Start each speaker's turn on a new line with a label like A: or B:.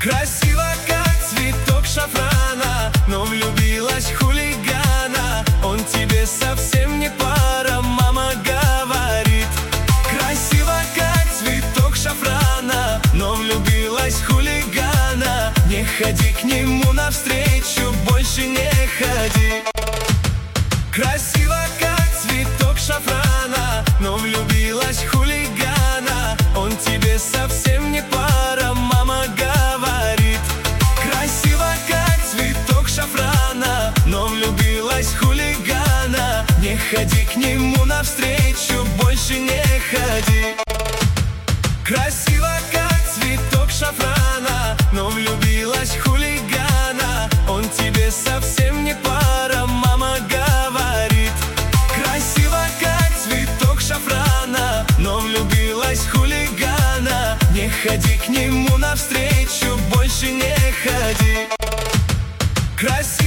A: Красиво, как цветок шафрана, но влюбилась в хулигана. Он тебе совсем не пара, мама говорит. Красиво, как цветок шафрана, но влюбилась в хулигана. Не ходи к нему навстречу, больше не ходи. Красиво, как цветок шафрана, но влюбилась в хулигана. Он тебе совсем не пара, мама говорит. Красиво, как цветок шафрана, но влюбилась в хулигана. Не ходи к нему навстречу, больше не ходи. Красиво, как цветок шафрана, но влюбилась в хулигана. Он тебе совсем не пара, мама говорит. Красиво, как цветок шафрана, но влюбилась в хулигана. Не ходи к нему навстречу, больше не ходи. Красиво.